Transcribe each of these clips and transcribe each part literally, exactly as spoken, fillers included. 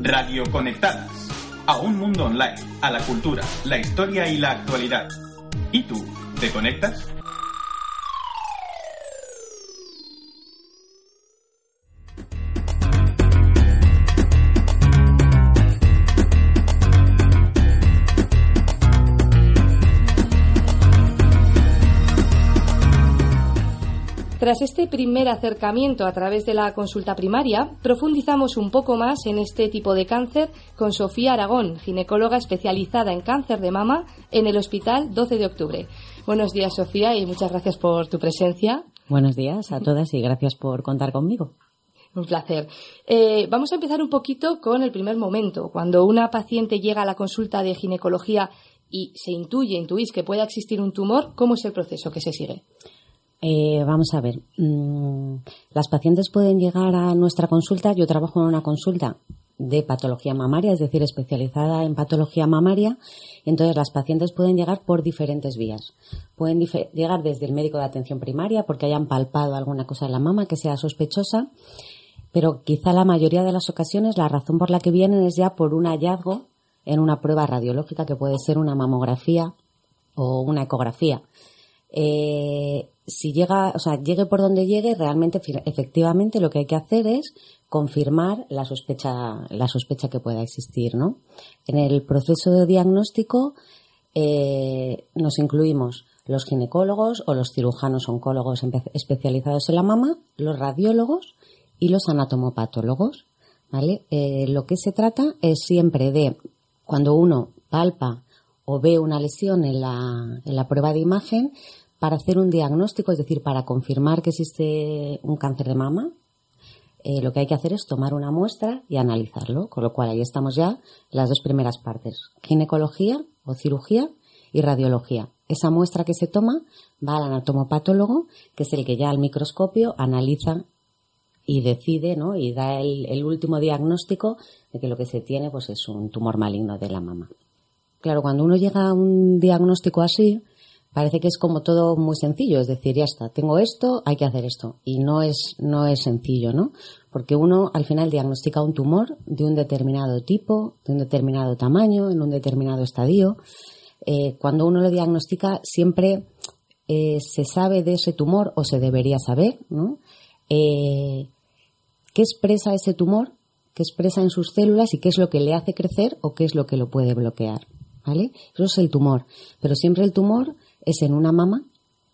Radio Conectadas. A un mundo online, a la cultura, la historia y la actualidad. ¿Y tú, te conectas? Tras este primer acercamiento a través de la consulta primaria, profundizamos un poco más en este tipo de cáncer con Sofía Aragón, ginecóloga especializada en cáncer de mama en el Hospital doce de octubre. Buenos días, Sofía, y muchas gracias por tu presencia. Buenos días a todas y gracias por contar conmigo. Un placer. Eh, vamos a empezar un poquito con el primer momento. Cuando una paciente llega a la consulta de ginecología y se intuye, intuís que pueda existir un tumor, ¿cómo es el proceso que se sigue? Eh, vamos a ver, mm, las pacientes pueden llegar a nuestra consulta. Yo trabajo en una consulta de patología mamaria, es decir, especializada en patología mamaria. Entonces, las pacientes pueden llegar por diferentes vías. Pueden dif- llegar desde el médico de atención primaria porque hayan palpado alguna cosa en la mama que sea sospechosa, pero quizá la mayoría de las ocasiones la razón por la que vienen es ya por un hallazgo en una prueba radiológica que puede ser una mamografía o una ecografía. Eh, si llega, o sea, llegue por donde llegue, realmente, efectivamente, lo que hay que hacer es confirmar la sospecha, la sospecha que pueda existir, ¿no? En el proceso de diagnóstico eh, nos incluimos los ginecólogos o los cirujanos oncólogos especializados en la mama, los radiólogos y los anatomopatólogos, ¿vale? Eh, lo que se trata es siempre de, cuando uno palpa o ve una lesión en la, en la prueba de imagen, para hacer un diagnóstico, es decir, para confirmar que existe un cáncer de mama, eh, lo que hay que hacer es tomar una muestra y analizarlo, con lo cual ahí estamos ya las dos primeras partes, ginecología o cirugía y radiología. Esa muestra que se toma va al anatomopatólogo, que es el que ya al microscopio analiza y decide, ¿no? Y da el, el último diagnóstico de que lo que se tiene pues es un tumor maligno de la mama. Claro, cuando uno llega a un diagnóstico así, parece que es como todo muy sencillo, es decir, ya está, tengo esto, hay que hacer esto. Y no es, no es sencillo, ¿no? Porque uno al final diagnostica un tumor de un determinado tipo, de un determinado tamaño, en un determinado estadio. Eh, cuando uno lo diagnostica, siempre eh, se sabe de ese tumor, o se debería saber, ¿no? Eh, ¿Qué expresa ese tumor? ¿Qué expresa en sus células? ¿Y qué es lo que le hace crecer o qué es lo que lo puede bloquear? ¿Vale? Eso es el tumor. Pero siempre el tumor es en una mama,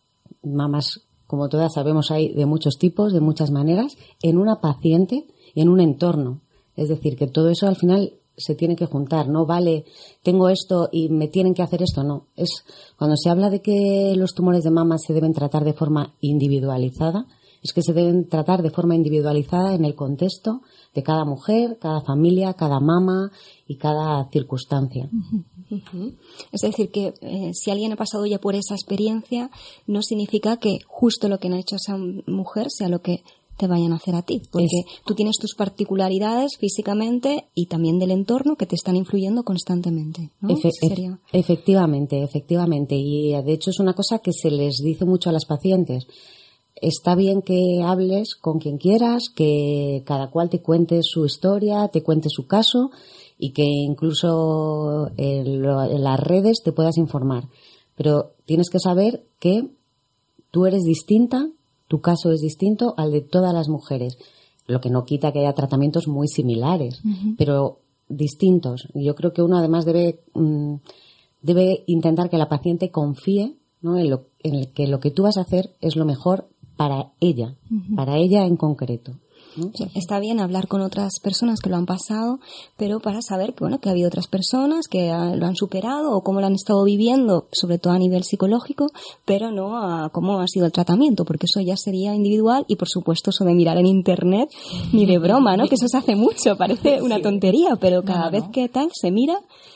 mamas, como todas sabemos, hay de muchos tipos, de muchas maneras, en una paciente y en un entorno. Es decir, que todo eso al final se tiene que juntar. No vale, tengo esto y me tienen que hacer esto, no. Es cuando se habla de que los tumores de mama se deben tratar de forma individualizada, es que se deben tratar de forma individualizada en el contexto de cada mujer, cada familia, cada mama y cada circunstancia. Uh-huh, uh-huh. Es decir, que eh, si alguien ha pasado ya por esa experiencia, no significa que justo lo que han hecho a esa mujer sea lo que te vayan a hacer a ti, porque es... tú tienes tus particularidades físicamente y también del entorno que te están influyendo constantemente, ¿no? Efe- sería... Efectivamente, efectivamente. Y de hecho es una cosa que se les dice mucho a las pacientes. Está bien que hables con quien quieras, que cada cual te cuente su historia, te cuente su caso y que incluso en, lo, en las redes te puedas informar. Pero tienes que saber que tú eres distinta, tu caso es distinto al de todas las mujeres. Lo que no quita que haya tratamientos muy similares, uh-huh. pero distintos. Yo creo que uno además debe, mmm, debe intentar que la paciente confíe, ¿no? en, lo, en el que lo que tú vas a hacer es lo mejor para ella, uh-huh. para ella en concreto, ¿no? Sí, está bien hablar con otras personas que lo han pasado, pero para saber que bueno que ha habido otras personas que lo han superado o cómo lo han estado viviendo, sobre todo a nivel psicológico, pero no a cómo ha sido el tratamiento, porque eso ya sería individual. Y por supuesto eso de mirar en internet ni de broma, ¿no? Que eso se hace mucho, parece una tontería, pero cada no, vez no. que tal se mira.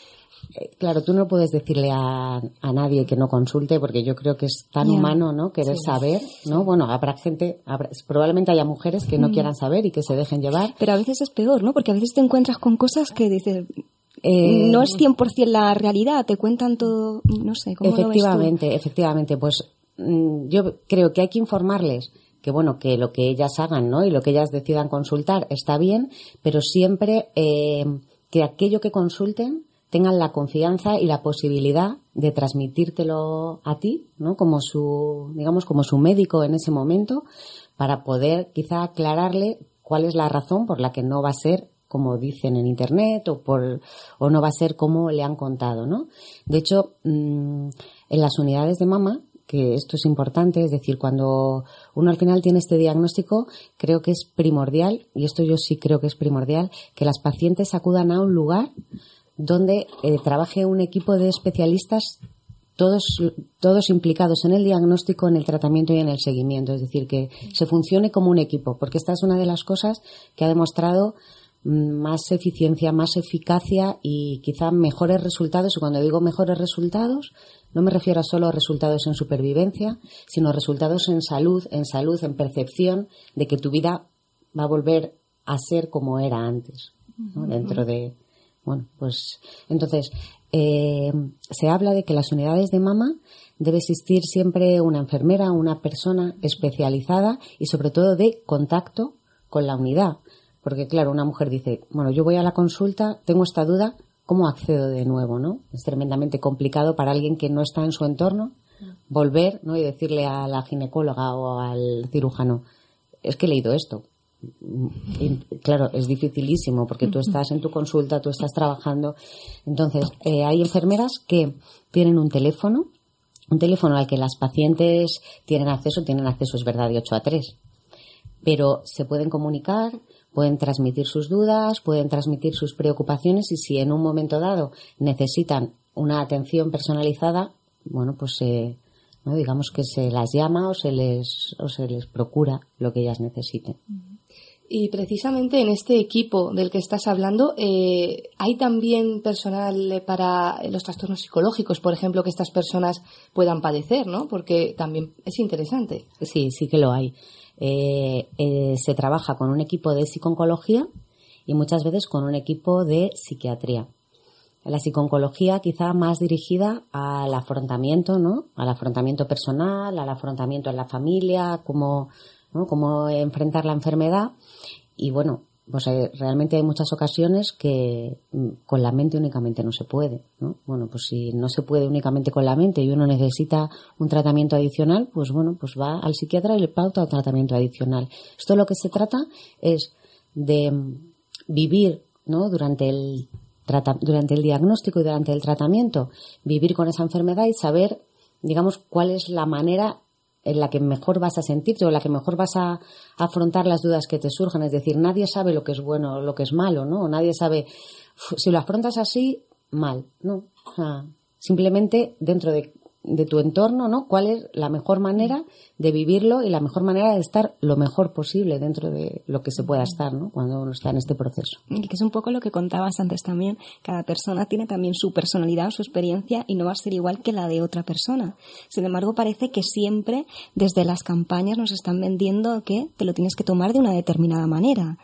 Claro, tú no puedes decirle a, a nadie que no consulte, porque yo creo que es tan yeah. humano, ¿no? Querer sí, saber, ¿no? Sí. Bueno, habrá gente, habrá, probablemente haya mujeres que no mm. quieran saber y que se dejen llevar. Pero a veces es peor, ¿no? Porque a veces te encuentras con cosas que dices, eh, no es cien por ciento la realidad, te cuentan todo, no sé, ¿cómo efectivamente, lo ves tú? Efectivamente, pues yo creo que hay que informarles que bueno, que lo que ellas hagan, ¿no? Y lo que ellas decidan consultar está bien, pero siempre eh, que aquello que consulten tengan la confianza y la posibilidad de transmitírtelo a ti, ¿no? Como su, digamos, como su médico en ese momento, para poder quizá aclararle cuál es la razón por la que no va a ser como dicen en internet o por o no va a ser como le han contado, ¿no? De hecho, mmm, en las unidades de mama, que esto es importante, es decir, cuando uno al final tiene este diagnóstico, creo que es primordial, y esto yo sí creo que es primordial, que las pacientes acudan a un lugar donde eh, trabaje un equipo de especialistas todos todos implicados en el diagnóstico, en el tratamiento y en el seguimiento, es decir, que se funcione como un equipo, porque esta es una de las cosas que ha demostrado más eficiencia, más eficacia y quizá mejores resultados. Y cuando digo mejores resultados, no me refiero a solo resultados en supervivencia, sino resultados en salud, en salud, en percepción de que tu vida va a volver a ser como era antes, ¿no? Dentro de, bueno, pues, entonces, eh, se habla de que en las unidades de mama debe existir siempre una enfermera, una persona especializada y sobre todo de contacto con la unidad. Porque, claro, una mujer dice, bueno, yo voy a la consulta, tengo esta duda, ¿cómo accedo de nuevo, no? Es tremendamente complicado para alguien que no está en su entorno volver, ¿no? Y decirle a la ginecóloga o al cirujano, es que he leído esto. Y, claro, es dificilísimo porque tú estás en tu consulta, tú estás trabajando. Entonces, eh, hay enfermeras que tienen un teléfono, un teléfono al que las pacientes tienen acceso, tienen acceso, es verdad, de ocho a tres, pero se pueden comunicar, pueden transmitir sus dudas, pueden transmitir sus preocupaciones y si en un momento dado necesitan una atención personalizada, bueno, pues eh, ¿no? digamos que se las llama o se les o se les procura lo que ellas necesiten. Y precisamente en este equipo del que estás hablando, eh, hay también personal para los trastornos psicológicos, por ejemplo, que estas personas puedan padecer, ¿no? Porque también es interesante. Sí, sí que lo hay. Eh, eh, se trabaja con un equipo de psiconcología y muchas veces con un equipo de psiquiatría. La psiconcología quizá más dirigida al afrontamiento, ¿no? Al afrontamiento personal, al afrontamiento en la familia, cómo, ¿no? cómo enfrentar la enfermedad. Y bueno, pues eh, realmente hay muchas ocasiones que mm, con la mente únicamente no se puede, ¿no? Bueno, pues si no se puede únicamente con la mente y uno necesita un tratamiento adicional, pues bueno, pues va al psiquiatra y le pauta un tratamiento adicional. Esto lo que se trata es de mm, vivir, ¿no? Durante el trata- durante el diagnóstico y durante el tratamiento, vivir con esa enfermedad y saber, digamos, cuál es la manera en la que mejor vas a sentirte o en la que mejor vas a afrontar las dudas que te surjan. Es decir, nadie sabe lo que es bueno o lo que es malo, ¿no? Nadie sabe, si lo afrontas así, mal, ¿no? O sea, simplemente dentro de, de tu entorno, ¿no? ¿Cuál es la mejor manera de vivirlo y la mejor manera de estar lo mejor posible dentro de lo que se pueda estar, ¿no? Cuando uno está en este proceso. Y que es un poco lo que contabas antes también. Cada persona tiene también su personalidad, su experiencia y no va a ser igual que la de otra persona. Sin embargo, parece que siempre desde las campañas nos están vendiendo que te lo tienes que tomar de una determinada manera.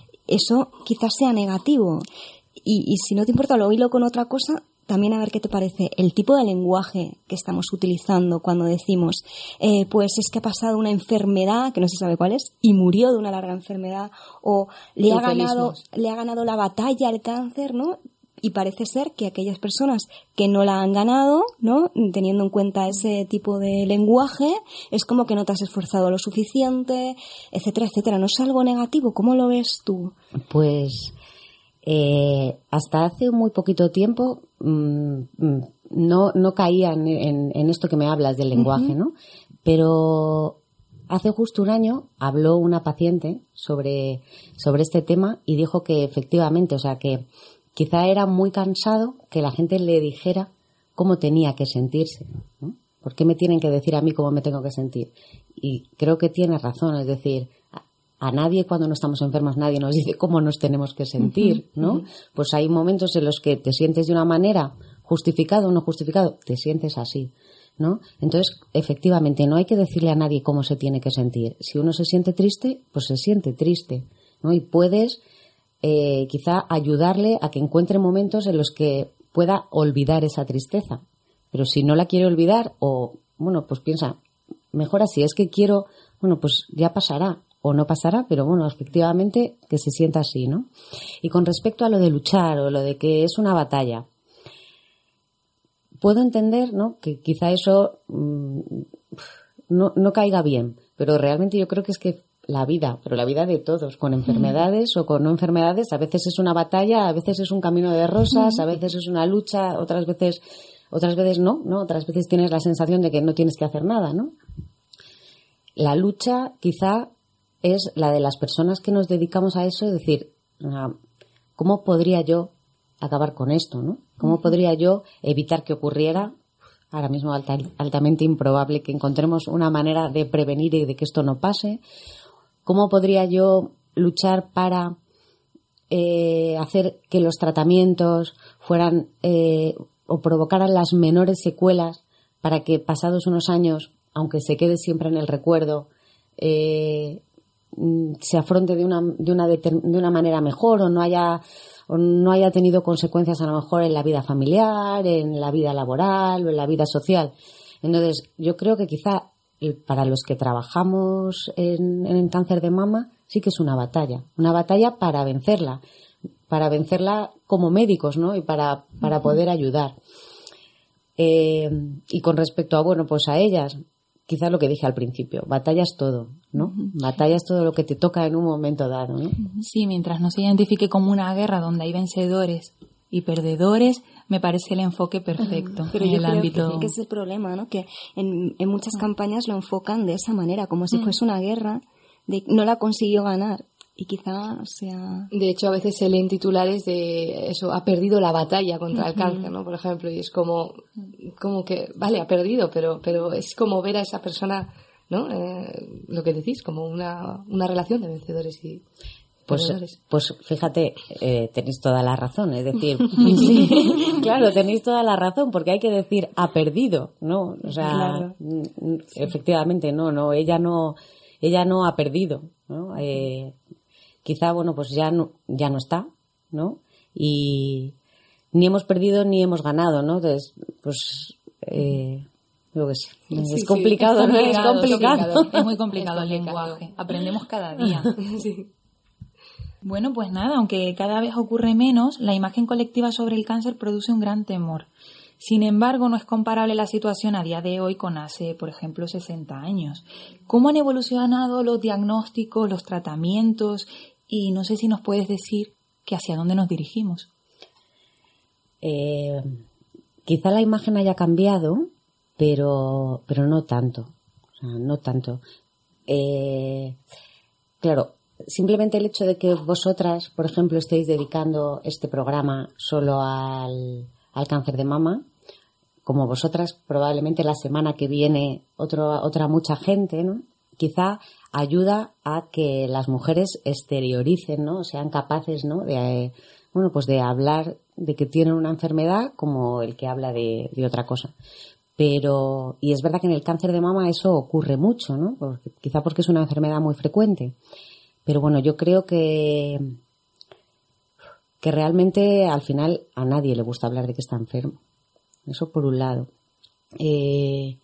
Eso quizás sea negativo. Y, y si no te importa, lo hilo con otra cosa, también a ver qué te parece el tipo de lenguaje que estamos utilizando cuando decimos eh, pues es que ha pasado una enfermedad que no se sabe cuál es y murió de una larga enfermedad o le ha ganado le ha ganado la batalla al cáncer, ¿no? Y parece ser que aquellas personas que no la han ganado, ¿no? Teniendo en cuenta ese tipo de lenguaje, es como que no te has esforzado lo suficiente, etcétera, etcétera. ¿No es algo negativo? ¿Cómo lo ves tú? Pues Eh, hasta hace muy poquito tiempo mmm, no, no caía en, en, en esto que me hablas del lenguaje, uh-huh. ¿no? Pero hace justo un año habló una paciente sobre, sobre este tema y dijo que efectivamente, o sea que quizá era muy cansado que la gente le dijera cómo tenía que sentirse, ¿no? ¿Por qué me tienen que decir a mí cómo me tengo que sentir? Y creo que tiene razón, es decir, a nadie cuando no estamos enfermos, nadie nos dice cómo nos tenemos que sentir, ¿no? Pues hay momentos en los que te sientes de una manera, justificado o no justificado, te sientes así, ¿no? Entonces, efectivamente, no hay que decirle a nadie cómo se tiene que sentir. Si uno se siente triste, pues se siente triste, ¿no? Y puedes eh, quizá ayudarle a que encuentre momentos en los que pueda olvidar esa tristeza. Pero si no la quiere olvidar o, bueno, pues piensa, mejor así, es que quiero... bueno, pues ya pasará o no pasará, pero bueno, efectivamente que se sienta así, ¿no? Y con respecto a lo de luchar o lo de que es una batalla, puedo entender, ¿no?, que quizá eso mmm, no, no caiga bien, pero realmente yo creo que es que la vida, pero la vida de todos, con enfermedades mm. o con no enfermedades, a veces es una batalla, a veces es un camino de rosas, a veces es una lucha, otras veces, otras veces no, ¿no? Otras veces tienes la sensación de que no tienes que hacer nada, ¿no? La lucha quizá es la de las personas que nos dedicamos a eso, es decir, ¿cómo podría yo acabar con esto, ¿no? ¿Cómo podría yo evitar que ocurriera? Ahora mismo alta, altamente improbable que encontremos una manera de prevenir y de que esto no pase. ¿Cómo podría yo luchar para eh, hacer que los tratamientos fueran eh, o provocaran las menores secuelas para que pasados unos años, aunque se quede siempre en el recuerdo, eh, se afronte de una, de una, de una manera mejor o no haya o no haya tenido consecuencias a lo mejor en la vida familiar, en la vida laboral o en la vida social? Entonces, yo creo que quizá para los que trabajamos en, en el cáncer de mama sí que es una batalla, una batalla para vencerla, para vencerla como médicos, ¿no? Y para, para poder ayudar. Eh, y con respecto a, bueno, pues a ellas, quizás lo que dije al principio, batallas todo, ¿no? Uh-huh. Batallas todo lo que te toca en un momento dado, ¿no? Sí, mientras no se identifique como una guerra donde hay vencedores y perdedores, me parece el enfoque perfecto. Pero en yo el creo ámbito... que, que ese es el problema, ¿no? Que en, en muchas campañas lo enfocan de esa manera, como si fuese una guerra, de no la consiguió ganar. Y quizá sea... De hecho, a veces se leen titulares de eso, ha perdido la batalla contra uh-huh. el cáncer, ¿no? Por ejemplo, y es como, como que, vale, ha perdido, pero, pero es como ver a esa persona, ¿no? Eh, lo que decís, como una, una relación de vencedores y pues, perdedores. Pues fíjate, eh, tenéis toda la razón, es decir, sí, claro, tenéis toda la razón, porque hay que decir ha perdido, ¿no? O sea, claro. efectivamente, no, no, ella no, ella no ha perdido, ¿no? Eh, quizá, bueno, pues ya no, ya no está, ¿no? Y ni hemos perdido ni hemos ganado, ¿no? Entonces, pues, eh, lo que sé. Sí, es, complicado, sí, ¿no? Es complicado, es complicado. Es muy complicado el lenguaje. Aprendemos cada día. Sí. Bueno, pues nada, aunque cada vez ocurre menos, la imagen colectiva sobre el cáncer produce un gran temor. Sin embargo, no es comparable la situación a día de hoy con hace, por ejemplo, sesenta años. ¿Cómo han evolucionado los diagnósticos, los tratamientos? Y no sé si nos puedes decir que hacia dónde nos dirigimos. Eh, quizá la imagen haya cambiado, pero, pero no tanto. O sea, no tanto. Eh, claro, simplemente el hecho de que vosotras, por ejemplo, estéis dedicando este programa solo al, al cáncer de mama, como vosotras probablemente la semana que viene otro, otra mucha gente, ¿no? Quizá ayuda a que las mujeres exterioricen, ¿no? Sean capaces, ¿no? De, bueno, pues de hablar de que tienen una enfermedad como el que habla de, de otra cosa. Pero, y es verdad que en el cáncer de mama eso ocurre mucho, ¿no? Porque, quizá porque es una enfermedad muy frecuente. Pero bueno, yo creo que, que realmente al final a nadie le gusta hablar de que está enfermo. Eso por un lado. Eh,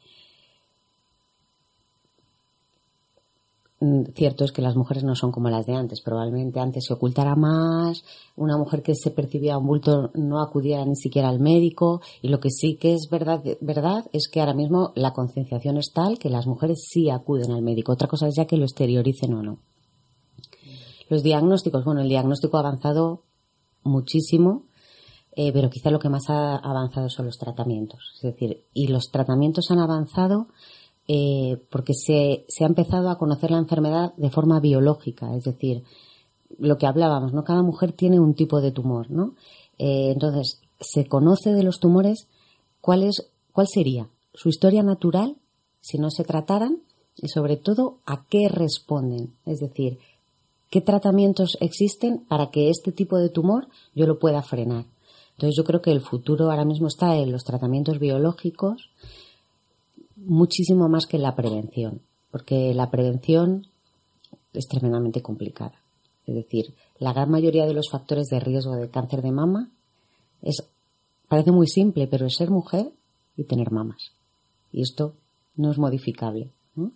Cierto es que las mujeres no son como las de antes. Probablemente antes se ocultara más, una mujer que se percibía un bulto no acudiera ni siquiera al médico, y lo que sí que es verdad, verdad es que ahora mismo la concienciación es tal que las mujeres sí acuden al médico. Otra cosa es ya que lo exterioricen o no. Los diagnósticos, bueno, el diagnóstico ha avanzado muchísimo, eh, pero quizá lo que más ha avanzado son los tratamientos. Es decir, y los tratamientos han avanzado Eh, porque se, se ha empezado a conocer la enfermedad de forma biológica, es decir, lo que hablábamos, ¿no? Cada mujer tiene un tipo de tumor, ¿no? Eh, entonces, se conoce de los tumores cuál es, cuál sería su historia natural si no se trataran y, sobre todo, a qué responden, es decir, qué tratamientos existen para que este tipo de tumor yo lo pueda frenar. Entonces, yo creo que el futuro ahora mismo está en los tratamientos biológicos, muchísimo más que la prevención, porque la prevención es tremendamente complicada. Es decir, la gran mayoría de los factores de riesgo de cáncer de mama es, parece muy simple, pero es ser mujer y tener mamas. Y esto no es modificable, ¿no?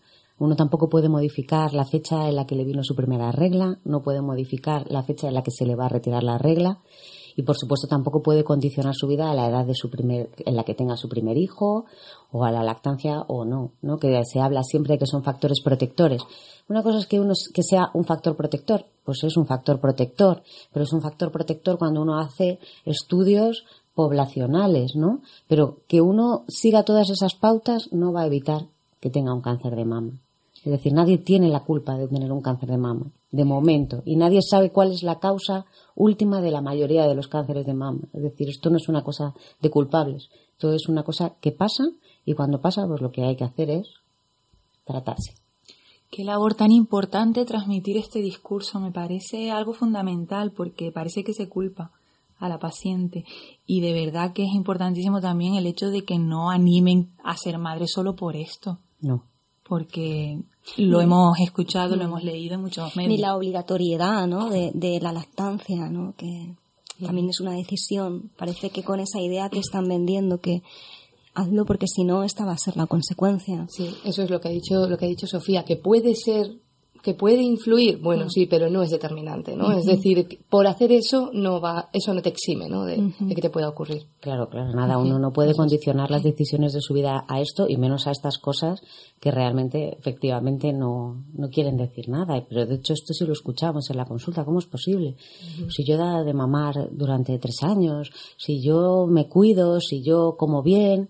Uno tampoco puede modificar la fecha en la que le vino su primera regla, no puede modificar la fecha en la que se le va a retirar la regla y, por supuesto, tampoco puede condicionar su vida a la edad de su primer, en la que tenga su primer hijo o a la lactancia o no, ¿no? Que se habla siempre de que son factores protectores. Una cosa es que uno que sea un factor protector, pues es un factor protector, pero es un factor protector cuando uno hace estudios poblacionales, ¿no? Pero que uno siga todas esas pautas no va a evitar que tenga un cáncer de mama. Es decir, nadie tiene la culpa de tener un cáncer de mama, de momento, y nadie sabe cuál es la causa última de la mayoría de los cánceres de mama. Es decir, esto no es una cosa de culpables, esto es una cosa que pasa y cuando pasa, pues lo que hay que hacer es tratarse. Qué labor tan importante transmitir este discurso, me parece algo fundamental porque parece que se culpa a la paciente y de verdad que es importantísimo también el hecho de que no animen a ser madre solo por esto. No. Porque lo hemos escuchado, lo hemos leído en muchos medios. Ni la obligatoriedad, ¿no? de, de la lactancia, ¿no? Que también es una decisión. Parece que con esa idea que están vendiendo que hazlo porque si no esta va a ser la consecuencia. Sí, eso es lo que ha dicho, lo que ha dicho Sofía, que puede ser, que puede influir, bueno, uh-huh. sí, pero no es determinante, ¿no? Uh-huh. Es decir, por hacer eso no va, eso no te exime, ¿no? De, uh-huh. de que te pueda ocurrir. Claro, claro, nada, uno no puede condicionar las decisiones de su vida a esto y menos a estas cosas que realmente, efectivamente, no, no quieren decir nada. Pero de hecho esto sí lo escuchamos en la consulta, ¿cómo es posible? Uh-huh. Si yo he dado de mamar durante tres años, si yo me cuido, si yo como bien.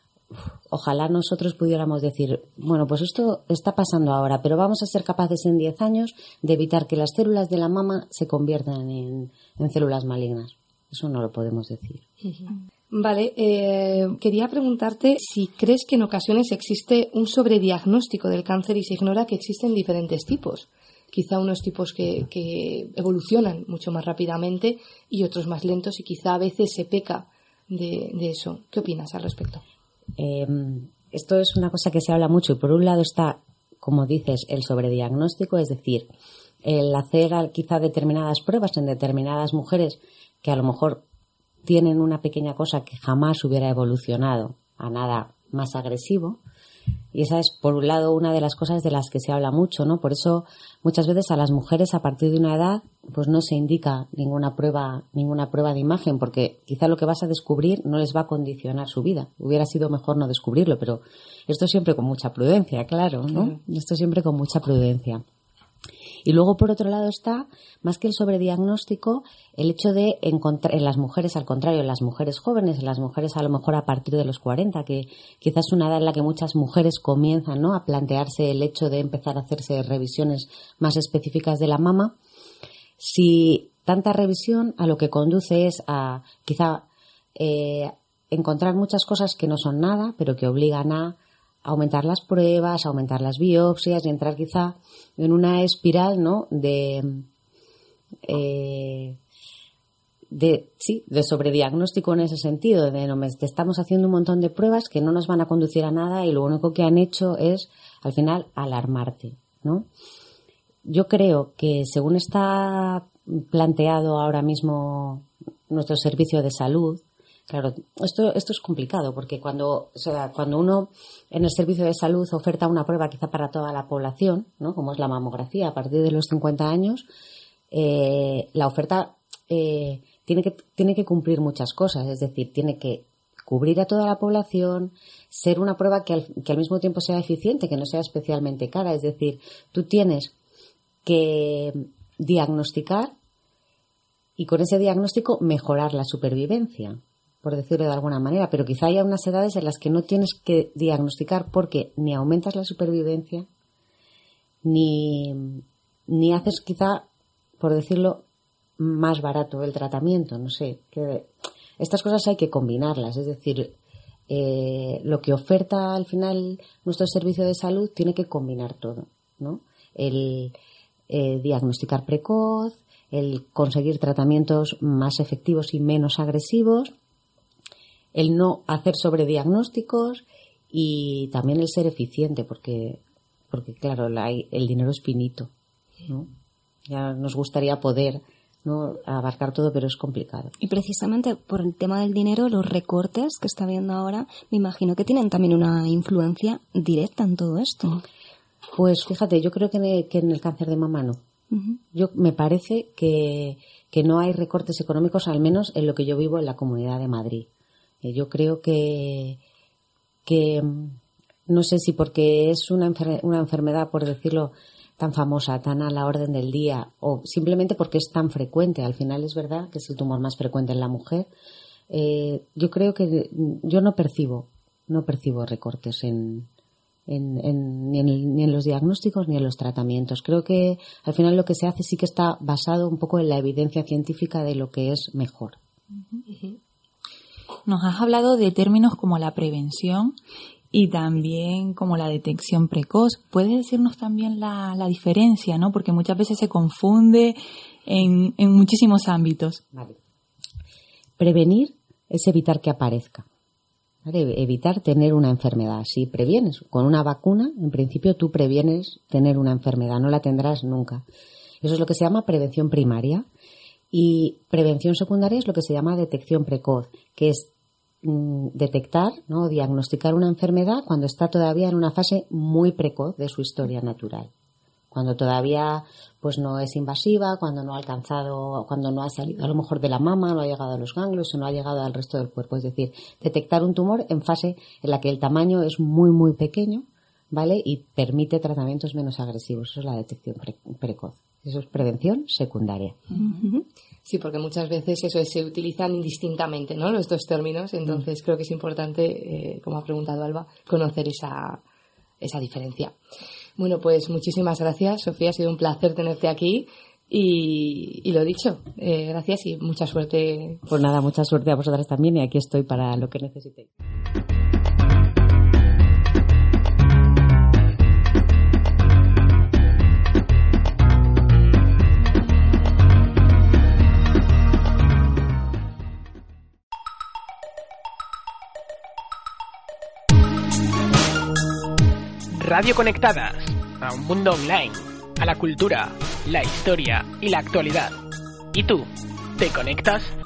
Ojalá nosotros pudiéramos decir, bueno, pues esto está pasando ahora, pero vamos a ser capaces en diez años de evitar que las células de la mama se conviertan en, en células malignas. Eso no lo podemos decir. Vale, eh, quería preguntarte si crees que en ocasiones existe un sobrediagnóstico del cáncer y se ignora que existen diferentes tipos. Quizá unos tipos que, que evolucionan mucho más rápidamente y otros más lentos y quizá a veces se peca de, de eso. ¿Qué opinas al respecto? Eh, esto es una cosa que se habla mucho y por un lado está, como dices, el sobrediagnóstico, es decir, el hacer quizá determinadas pruebas en determinadas mujeres que a lo mejor tienen una pequeña cosa que jamás hubiera evolucionado a nada más agresivo. Y esa es, por un lado, una de las cosas de las que se habla mucho, ¿no? Por eso, muchas veces a las mujeres a partir de una edad, pues no se indica ninguna prueba, ninguna prueba de imagen, porque quizá lo que vas a descubrir no les va a condicionar su vida. Hubiera sido mejor no descubrirlo, pero esto siempre con mucha prudencia, claro, ¿no? Claro. Esto siempre con mucha prudencia. Y luego, por otro lado, está, más que el sobrediagnóstico, el hecho de encontrar en las mujeres, al contrario, en las mujeres jóvenes, en las mujeres a lo mejor a partir de los cuarenta, que quizás es una edad en la que muchas mujeres comienzan, ¿no?, a plantearse el hecho de empezar a hacerse revisiones más específicas de la mama. Si tanta revisión a lo que conduce es a quizá eh, encontrar muchas cosas que no son nada, pero que obligan a aumentar las pruebas, aumentar las biopsias y entrar quizá en una espiral, ¿no?, de eh, de sí, de sobrediagnóstico en ese sentido, de no, me, te estamos haciendo un montón de pruebas que no nos van a conducir a nada y lo único que han hecho es al final alarmarte, ¿no? Yo creo que según está planteado ahora mismo nuestro servicio de salud, claro, esto esto es complicado porque cuando, o sea, cuando uno en el servicio de salud oferta una prueba quizá para toda la población, ¿no?, como es la mamografía a partir de los cincuenta años, eh, la oferta eh, tiene que tiene que cumplir muchas cosas, es decir, tiene que cubrir a toda la población, ser una prueba que al, que al mismo tiempo sea eficiente, que no sea especialmente cara, es decir, tú tienes que diagnosticar y con ese diagnóstico mejorar la supervivencia, por decirlo de alguna manera, pero quizá haya unas edades en las que no tienes que diagnosticar porque ni aumentas la supervivencia ni, ni haces quizá, por decirlo, más barato el tratamiento, no sé. Que estas cosas hay que combinarlas, es decir, eh, lo que oferta al final nuestro servicio de salud tiene que combinar todo, ¿no? El eh, diagnosticar precoz, el conseguir tratamientos más efectivos y menos agresivos, el no hacer sobrediagnósticos y también el ser eficiente, porque, porque claro, la, el dinero es finito, ¿no? Ya nos gustaría poder, ¿no?, abarcar todo, pero es complicado. Y precisamente por el tema del dinero, los recortes que está viendo ahora, me imagino que tienen también una influencia directa en todo esto. Pues fíjate, yo creo que en el, que en el cáncer de mama no. Uh-huh. Yo me parece que, que no hay recortes económicos, al menos en lo que yo vivo en la Comunidad de Madrid. Eh, yo creo que, que no sé si porque es una, enfer- una enfermedad, por decirlo, tan famosa, tan a la orden del día, o simplemente porque es tan frecuente. Al final es verdad que es el tumor más frecuente en la mujer. Eh, yo creo que yo no percibo, no percibo recortes en En, en, ni, en el, ni en los diagnósticos ni en los tratamientos. Creo que al final lo que se hace sí que está basado un poco en la evidencia científica de lo que es mejor. Nos has hablado de términos como la prevención y también como la detección precoz. ¿Puedes decirnos también la, la diferencia, ¿no? Porque muchas veces se confunde en, en muchísimos ámbitos. Vale. Prevenir es evitar que aparezca. ¿Vale? Evitar tener una enfermedad. Si previenes con una vacuna, en principio tú previenes tener una enfermedad, no la tendrás nunca. Eso es lo que se llama prevención primaria. Y prevención secundaria es lo que se llama detección precoz, que es mmm, detectar, ¿no? diagnosticar una enfermedad cuando está todavía en una fase muy precoz de su historia natural. Cuando todavía pues no es invasiva, cuando no ha alcanzado, cuando no ha salido a lo mejor de la mama, no ha llegado a los ganglios o no ha llegado al resto del cuerpo. Es decir, detectar un tumor en fase en la que el tamaño es muy, muy pequeño, ¿vale? Y permite tratamientos menos agresivos. Eso es la detección pre- precoz. Eso es prevención secundaria. Uh-huh. Sí, porque muchas veces eso es, se utilizan indistintamente, ¿no? Los dos términos. Entonces uh-huh. creo que es importante, eh, como ha preguntado Alba, conocer esa, esa diferencia. Bueno, pues muchísimas gracias, Sofía. Ha sido un placer tenerte aquí. Y, y lo dicho, eh, gracias y mucha suerte. Pues nada, mucha suerte a vosotras también y aquí estoy para lo que necesitéis. Radio Conectadas, a un mundo online, a la cultura, la historia y la actualidad. ¿Y tú, te conectas?